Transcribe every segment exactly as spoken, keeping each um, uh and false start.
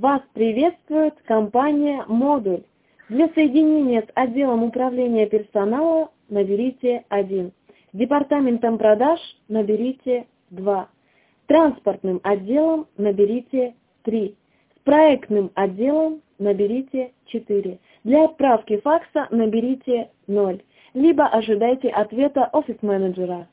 Вас приветствует компания «Модуль». Для соединения с отделом управления персонала наберите один. С департаментом продаж наберите два. С транспортным отделом наберите три. С проектным отделом наберите четыре. Для отправки факса наберите ноль. Либо ожидайте ответа офис-менеджера.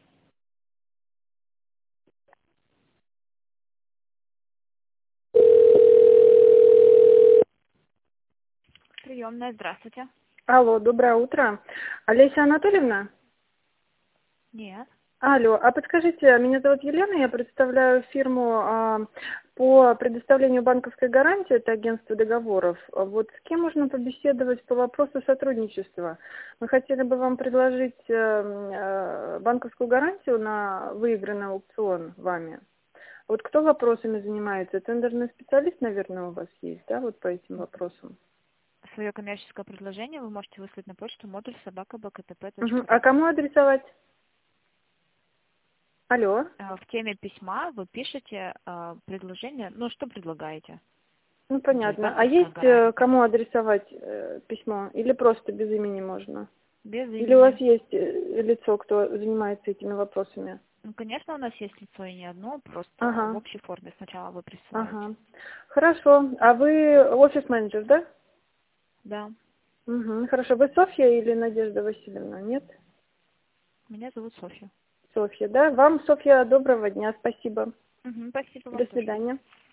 Приемная, здравствуйте. Алло, доброе утро. Олеся Анатольевна? Нет. Алло, а подскажите, меня зовут Елена, я представляю фирму а, по предоставлению банковской гарантии, это агентство договоров. Вот с кем можно побеседовать по вопросу сотрудничества? Мы хотели бы вам предложить э, э, банковскую гарантию на выигранный аукцион вами. Вот кто вопросами занимается? Тендерный специалист, наверное, у вас есть, да, вот по этим вопросам? Свое коммерческое предложение вы можете выслать на почту модуль собака бэ ка тэ пэ точка Угу. ру. А кому адресовать? Алло. В теме письма вы пишете э, предложение, ну что предлагаете? Ну, То есть понятно. А банковская есть э, гарантия. кому адресовать э, письмо? Или просто без имени можно? Без Или у вас имени. есть э, лицо, кто занимается этими вопросами? Ну, конечно, у нас есть лицо и не одно, просто в Ага, общей форме сначала вы присылаете. ага. Хорошо. А вы офис-менеджер, да? Да. Угу. Хорошо. Вы Софья или Надежда Васильевна? Нет? Меня зовут Софья. Софья, да? Вам, Софья, доброго дня. Спасибо. Мгм, спасибо До вам тоже. свидания.